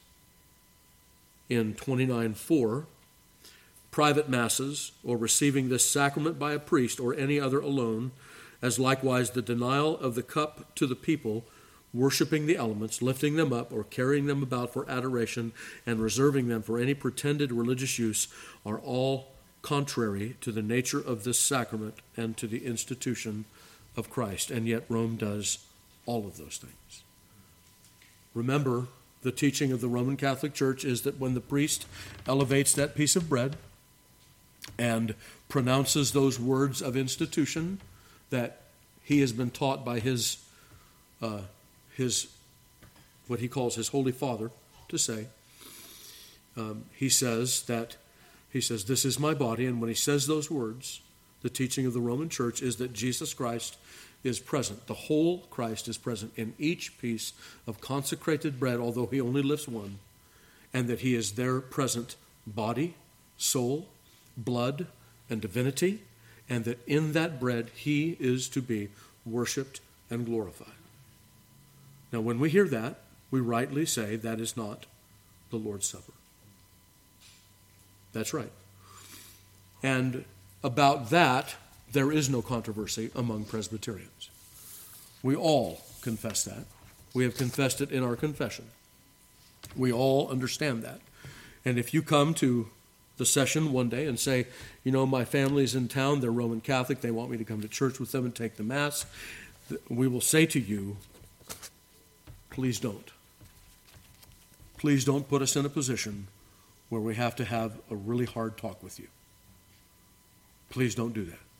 In twenty-nine four, private masses, or receiving this sacrament by a priest or any other alone, as likewise the denial of the cup to the people, worshiping the elements, lifting them up, or carrying them about for adoration, and reserving them for any pretended religious use, are all contrary to the nature of this sacrament and to the institution of Christ. And yet Rome does all of those things. Remember, the teaching of the Roman Catholic Church is that when the priest elevates that piece of bread and pronounces those words of institution that he has been taught by his, uh, his what he calls his Holy Father to say, um, he says that, he says, this is my body, and when he says those words, the teaching of the Roman Church is that Jesus Christ is present. The whole Christ is present in each piece of consecrated bread, although he only lifts one, and that he is there present body, soul, blood, and divinity, and that in that bread he is to be worshiped and glorified. Now, when we hear that, we rightly say that is not the Lord's Supper. That's right. And about that, there is no controversy among Presbyterians. We all confess that. We have confessed it in our confession. We all understand that. And if you come to the session one day and say, you know, my family's in town, they're Roman Catholic, they want me to come to church with them and take the Mass, we will say to you, please don't. Please don't put us in a position where we have to have a really hard talk with you. Please don't do that.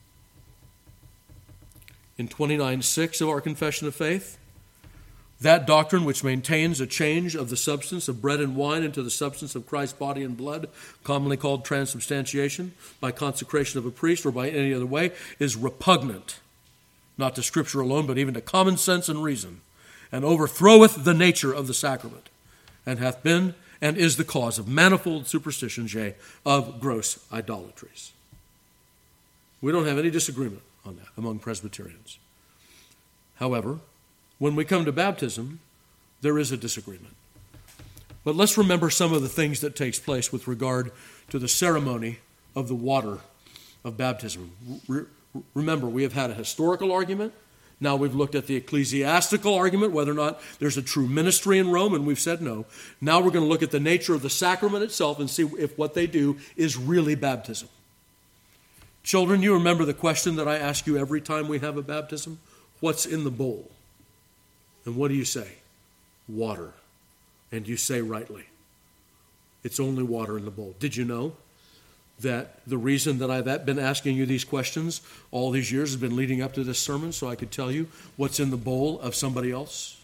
In twenty-nine six of our Confession of Faith, that doctrine which maintains a change of the substance of bread and wine into the substance of Christ's body and blood, commonly called transubstantiation, by consecration of a priest or by any other way, is repugnant, not to Scripture alone, but even to common sense and reason, and overthroweth the nature of the sacrament, and hath been and is the cause of manifold superstitions, yea, of gross idolatries. We don't have any disagreement on that among Presbyterians. However, when we come to baptism, there is a disagreement. But let's remember some of the things that takes place with regard to the ceremony of the water of baptism. Re- remember, we have had a historical argument. Now we've looked at the ecclesiastical argument, whether or not there's a true ministry in Rome, and we've said no. Now we're going to look at the nature of the sacrament itself and see if what they do is really baptism. Children, you remember the question that I ask you every time we have a baptism? What's in the bowl? And what do you say? Water. And you say rightly, it's only water in the bowl. Did you know that the reason that I've been asking you these questions all these years has been leading up to this sermon so I could tell you what's in the bowl of somebody else?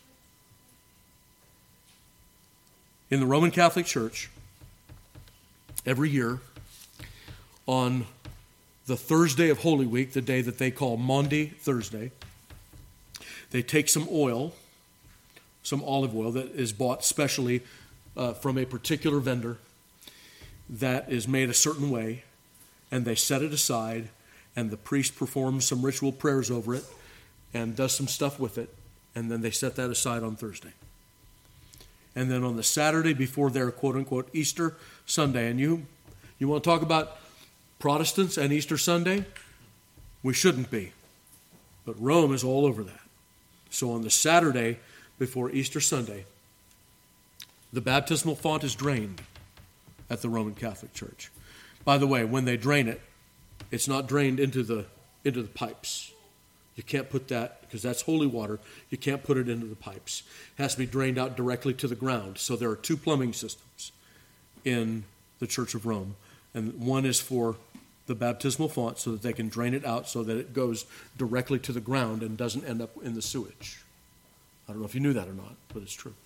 In the Roman Catholic Church, every year on the Thursday of Holy Week, the day that they call Maundy Thursday, they take some oil, some olive oil that is bought specially uh, from a particular vendor that is made a certain way, and they set it aside, and the priest performs some ritual prayers over it and does some stuff with it, and then they set that aside on Thursday. And then on the Saturday before their quote-unquote Easter Sunday, and you, you want to talk about Protestants and Easter Sunday? We shouldn't be. But Rome is all over that. So on the Saturday before Easter Sunday, the baptismal font is drained at the Roman Catholic Church. By the way, when they drain it, it's not drained into the into the pipes. You can't put that, because that's holy water, you can't put it into the pipes. It has to be drained out directly to the ground. So there are two plumbing systems in the Church of Rome. And one is for the baptismal font so that they can drain it out so that it goes directly to the ground and doesn't end up in the sewage. I don't know if you knew that or not, but it's true.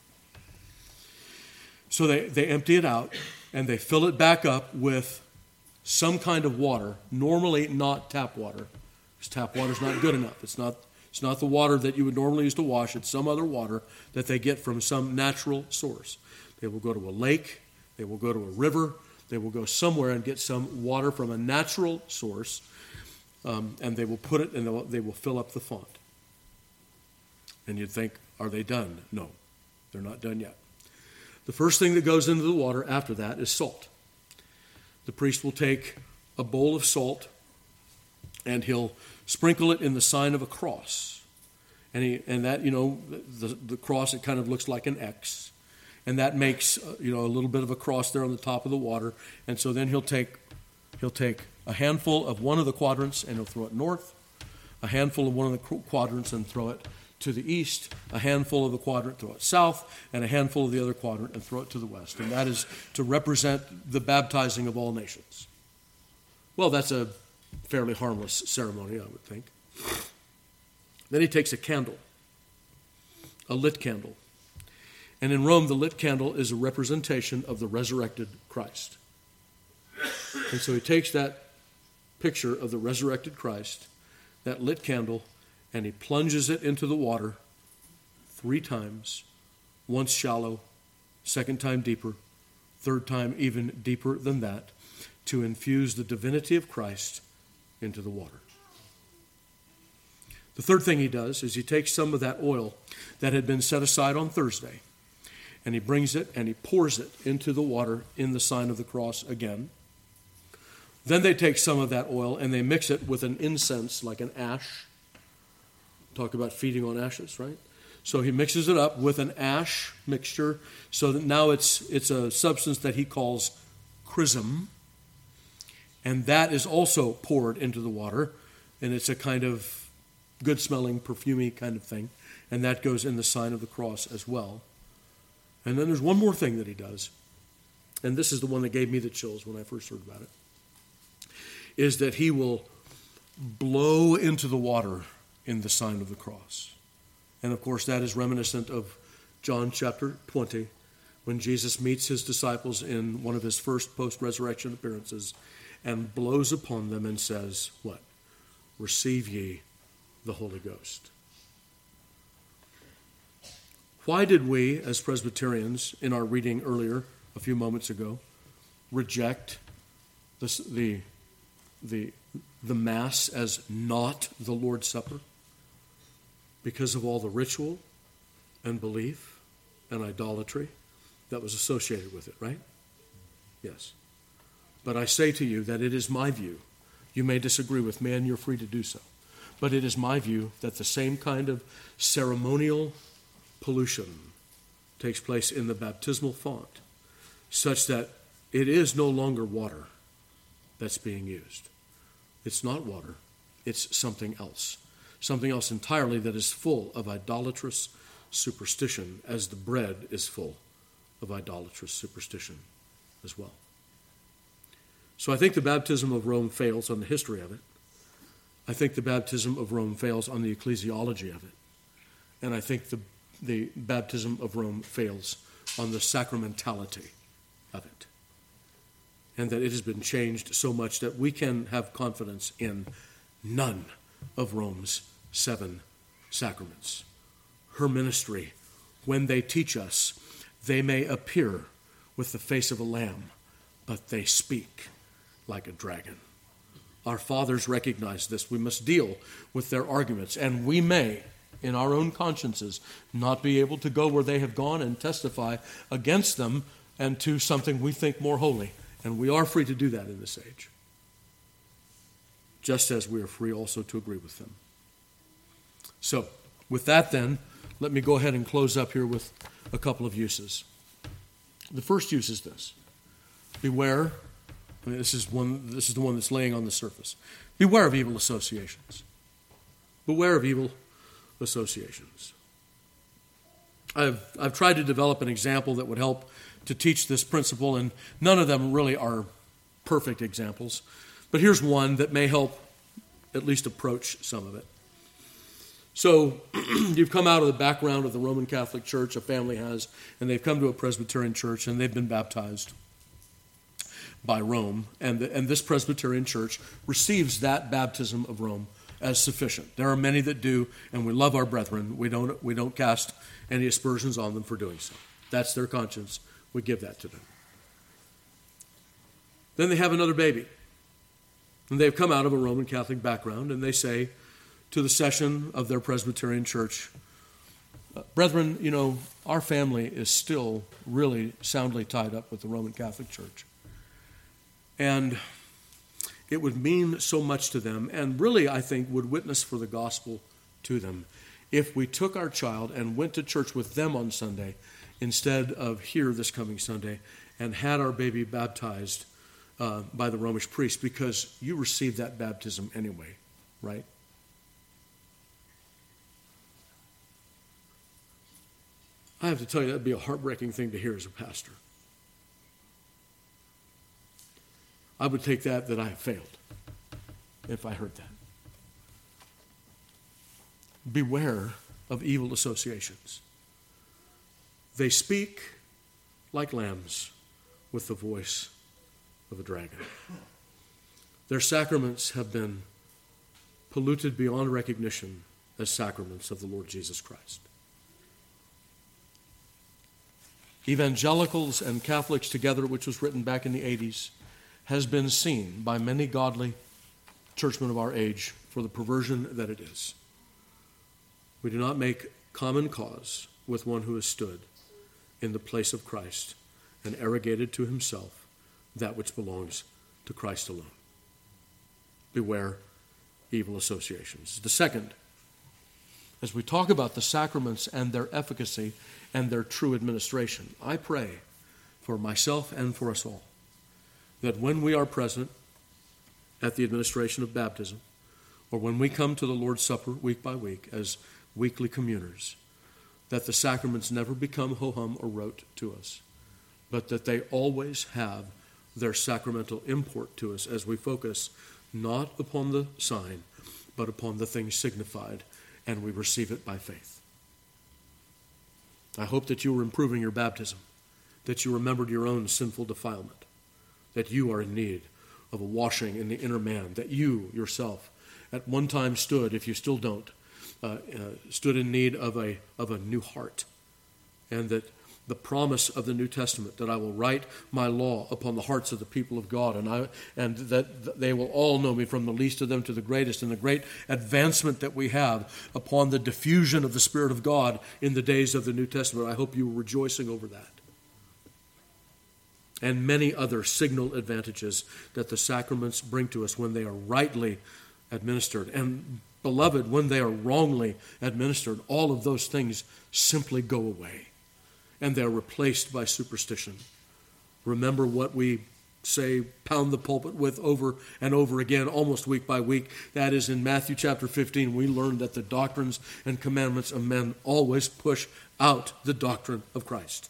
So they, they empty it out and they fill it back up with some kind of water, normally not tap water, because tap water is not good enough. It's not, it's not the water that you would normally use to wash. It's some other water that they get from some natural source. They will go to a lake. They will go to a river. They will go somewhere and get some water from a natural source, um, and they will put it, and they will, they will fill up the font. And you'd think, are they done? No, they're not done yet. The first thing that goes into the water after that is salt. The priest will take a bowl of salt and he'll sprinkle it in the sign of a cross. And he, and that, you know, the, the cross, it kind of looks like an X. And that makes, uh, you know, a little bit of a cross there on the top of the water. And so then he'll take, he'll take a handful of one of the quadrants and he'll throw it north, a handful of one of the quadrants and throw it to the east, a handful of the quadrant, throw it south, and a handful of the other quadrant and throw it to the west. And that is to represent the baptizing of all nations. Well, that's a fairly harmless ceremony, I would think. Then he takes a candle, a lit candle. And in Rome, the lit candle is a representation of the resurrected Christ. And so he takes that picture of the resurrected Christ, that lit candle, and he plunges it into the water three times, once shallow, second time deeper, third time even deeper than that, to infuse the divinity of Christ into the water. The third thing he does is he takes some of that oil that had been set aside on Thursday, and he brings it and he pours it into the water in the sign of the cross again. Then they take some of that oil and they mix it with an incense, like an ash. Talk about feeding on ashes, right? So he mixes it up with an ash mixture so that now it's it's a substance that he calls chrism. And that is also poured into the water. And it's a kind of good-smelling, perfumey kind of thing. And that goes in the sign of the cross as well. And then there's one more thing that he does. And this is the one that gave me the chills when I first heard about it. Is that he will blow into the water in the sign of the cross. And of course that is reminiscent of John chapter twenty, when Jesus meets his disciples in one of his first post-resurrection appearances and blows upon them and says, what? Receive ye the Holy Ghost. Why did we, as Presbyterians, in our reading earlier, a few moments ago, reject the, the, the, the Mass as not the Lord's Supper? Because of all the ritual and belief and idolatry that was associated with it, right? Yes. But I say to you that it is my view. You may disagree with me, and you're free to do so. But it is my view that the same kind of ceremonial pollution takes place in the baptismal font, such that it is no longer water that's being used. It's not water. It's something else. Something else entirely that is full of idolatrous superstition, as the bread is full of idolatrous superstition as well. So I think the baptism of Rome fails on the history of it. I think the baptism of Rome fails on the ecclesiology of it. And I think the, the baptism of Rome fails on the sacramentality of it. And that it has been changed so much that we can have confidence in none of Rome's seven sacraments. Her ministry, when they teach us, they may appear with the face of a lamb, but they speak like a dragon. Our fathers recognize this. We must deal with their arguments, and we may, in our own consciences, not be able to go where they have gone and testify against them and to something we think more holy. And we are free to do that in this age, just as we are free also to agree with them. So, with that then, let me go ahead and close up here with a couple of uses. The first use is this. Beware, I mean, this is one. This is the one that's laying on the surface. Beware of evil associations. Beware of evil associations. I've I've tried to develop an example that would help to teach this principle, and none of them really are perfect examples. But here's one that may help at least approach some of it. So you've come out of the background of the Roman Catholic Church, a family has, and they've come to a Presbyterian church, and they've been baptized by Rome. And, the, and this Presbyterian church receives that baptism of Rome as sufficient. There are many that do, and we love our brethren. We don't, we don't cast any aspersions on them for doing so. That's their conscience. We give that to them. Then they have another baby. And they've come out of a Roman Catholic background, and they say to the session of their Presbyterian church, brethren, you know, our family is still really soundly tied up with the Roman Catholic Church. And it would mean so much to them, and really, I think, would witness for the gospel to them, if we took our child and went to church with them on Sunday instead of here this coming Sunday, and had our baby baptized uh, by the Romish priest, because you received that baptism anyway, right? I have to tell you, that would be a heartbreaking thing to hear as a pastor. I would take that that I have failed if I heard that. Beware of evil associations. They speak like lambs with the voice of a dragon. Their sacraments have been polluted beyond recognition as sacraments of the Lord Jesus Christ. Evangelicals and Catholics Together, which was written back in the eighties, has been seen by many godly churchmen of our age for the perversion that it is. We do not make common cause with one who has stood in the place of Christ and arrogated to himself that which belongs to Christ alone. Beware evil associations. The second, as we talk about the sacraments and their efficacy and their true administration, I pray for myself and for us all that when we are present at the administration of baptism, or when we come to the Lord's Supper week by week as weekly communers, that the sacraments never become ho-hum or rote to us, but that they always have their sacramental import to us as we focus not upon the sign, but upon the thing signified, and we receive it by faith. I hope that you are improving your baptism, that you remembered your own sinful defilement, that you are in need of a washing in the inner man, that you yourself at one time stood, if you still don't, uh, uh, stood in need of a of a new heart, and that the promise of the New Testament, that I will write my law upon the hearts of the people of God, and I and that they will all know me from the least of them to the greatest, and the great advancement that we have upon the diffusion of the Spirit of God in the days of the New Testament. I hope you are rejoicing over that. And many other signal advantages that the sacraments bring to us when they are rightly administered. And beloved, when they are wrongly administered, all of those things simply go away, and they're replaced by superstition. Remember what we say, pound the pulpit with over and over again, almost week by week. That is in Matthew chapter fifteen, we learn that the doctrines and commandments of men always push out the doctrine of Christ.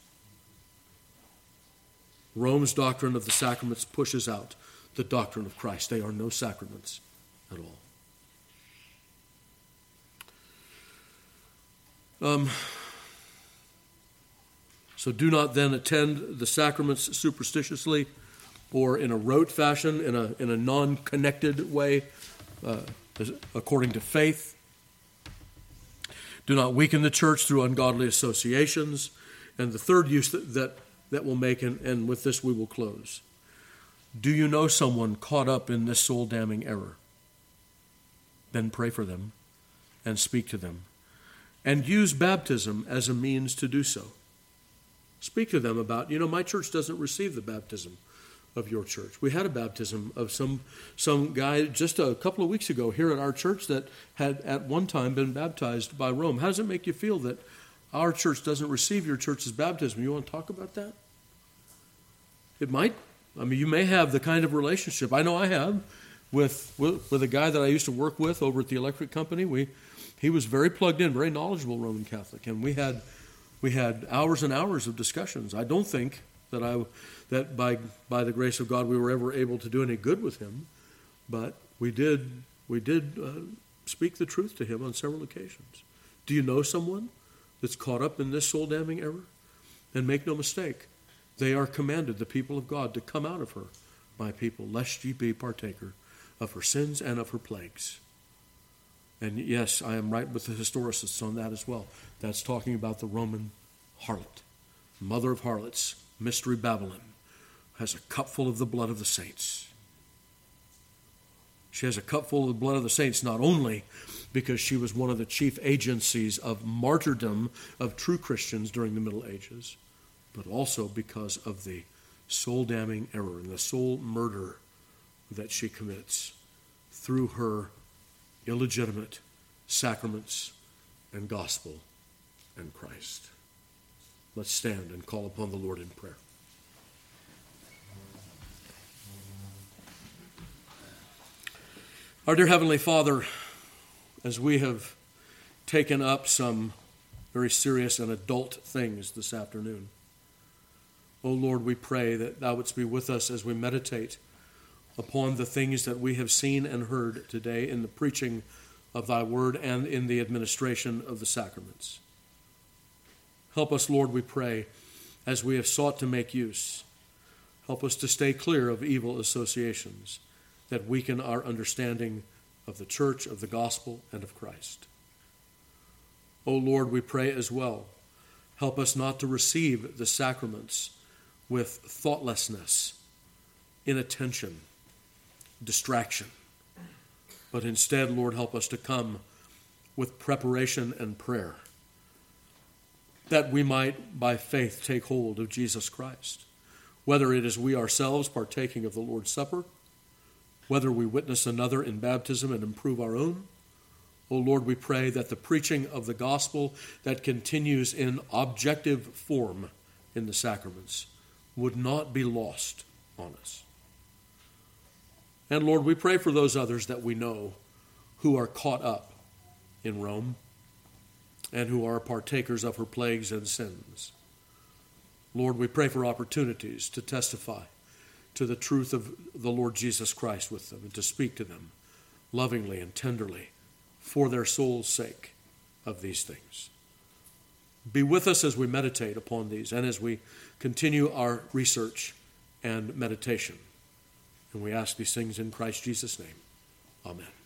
Rome's doctrine of the sacraments pushes out the doctrine of Christ. They are no sacraments at all. Um, so do not then attend the sacraments superstitiously or in a rote fashion, in a, in a non-connected way, uh, according to faith. Do not weaken the church through ungodly associations. And the third use that, that, that we'll make, and, and with this we will close. Do you know someone caught up in this soul-damning error? Then pray for them and speak to them. And use baptism as a means to do so. Speak to them about, you know, my church doesn't receive the baptism of your church. We had a baptism of some some guy just a couple of weeks ago here at our church that had at one time been baptized by Rome. How does it make you feel that our church doesn't receive your church's baptism? You want to talk about that? It might. I mean, you may have the kind of relationship, I know I have, with, with, with a guy that I used to work with over at the electric company. We He was very plugged in, very knowledgeable Roman Catholic, and we had we had hours and hours of discussions. I don't think that I that by by the grace of God we were ever able to do any good with him, but we did we did uh, speak the truth to him on several occasions. Do you know someone that's caught up in this soul-damning error? And make no mistake, they are commanded, the people of God, to come out of her, my people, lest ye be partaker of her sins and of her plagues. And yes, I am right with the historicists on that as well. That's talking about the Roman harlot, mother of harlots, Mystery Babylon, has a cup full of the blood of the saints. She has a cup full of the blood of the saints not only because she was one of the chief agencies of martyrdom of true Christians during the Middle Ages, but also because of the soul-damning error and the soul murder that she commits through her illegitimate sacraments and gospel and Christ. Let's stand and call upon the Lord in prayer. Our dear Heavenly Father, as we have taken up some very serious and adult things this afternoon, O Lord, we pray that Thou wouldst be with us as we meditate upon the things that we have seen and heard today in the preaching of Thy word and in the administration of the sacraments. Help us, Lord, we pray, as we have sought to make use. Help us to stay clear of evil associations that weaken our understanding of the church, of the gospel, and of Christ. O Lord, we pray as well, help us not to receive the sacraments with thoughtlessness, inattention, distraction, but instead, Lord, help us to come with preparation and prayer, that we might, by faith, take hold of Jesus Christ, whether it is we ourselves partaking of the Lord's Supper, whether we witness another in baptism and improve our own. O Lord, we pray that the preaching of the gospel that continues in objective form in the sacraments would not be lost on us. And Lord, we pray for those others that we know who are caught up in Rome and who are partakers of her plagues and sins. Lord, we pray for opportunities to testify to the truth of the Lord Jesus Christ with them and to speak to them lovingly and tenderly for their soul's sake of these things. Be with us as we meditate upon these and as we continue our research and meditation. And we ask these things in Christ Jesus' name. Amen.